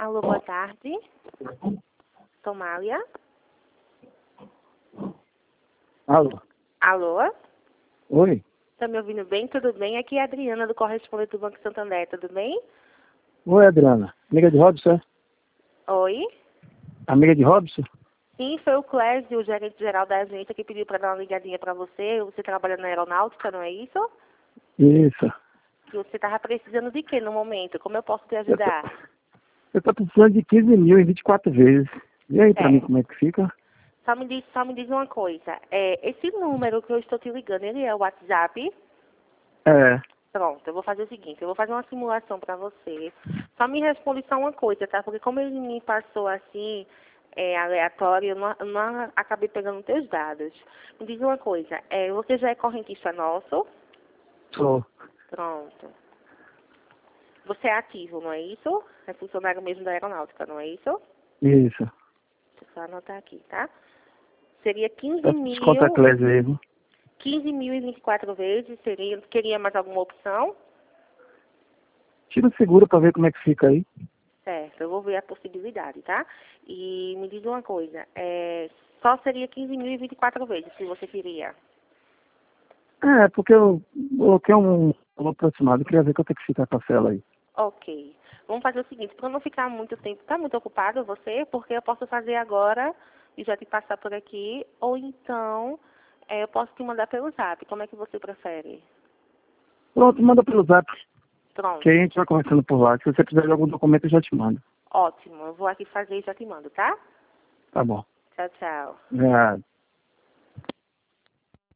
Alô, boa tarde. Somália? Alô? Alô? Oi? Tá me ouvindo bem? Tudo bem? Aqui é a Adriana, do correspondente do Banco Santander, tudo bem? Oi, Adriana. Amiga de Robson? Oi? Amiga de Robson? Sim, foi o Clésio, o gerente geral da agência, que pediu para dar uma ligadinha para você. Você trabalha na aeronáutica, não é isso? Isso. Que você estava precisando de quê no momento? Como eu posso te Eu tô, ajudar? eu tô precisando de 15 mil em 24 vezes. E aí, pra mim, É. como é que fica? Só me diz uma coisa. Esse número que eu estou te ligando, ele é o WhatsApp? É. Pronto, eu vou fazer o seguinte, eu vou fazer uma simulação para você. Só me responde só uma coisa, tá? Porque como ele me passou assim, aleatório, eu não acabei pegando teus dados. Me diz uma coisa, você já é correntista nosso? Sou. Pronto. Você é ativo, não é isso? É funcionário mesmo da aeronáutica, não é isso? Isso. Deixa eu só anotar aqui, tá? Seria 15 Peço desconto a mil, Clésio aí, viu? 15 mil e 24 vezes, queria mais alguma opção? Tira o seguro pra ver como é que fica aí. Certo, eu vou ver a possibilidade, tá? E me diz uma coisa, só seria 15 mil e 24 vezes, se você queria. É, porque eu coloquei um valor aproximado. Eu queria ver quanto é que fica a parcela aí. Ok. Vamos fazer o seguinte, para não ficar muito tempo, tá muito ocupado você? Porque eu posso fazer agora e já te passar por aqui, ou então eu posso te mandar pelo zap. Como é que você prefere? Pronto, manda pelo zap. Que aí a Pronto. gente vai conversando por lá. Se você precisar de algum documento, eu já te mando. Ótimo. Eu vou aqui fazer e já te mando, tá? Tá bom. Tchau, tchau. É,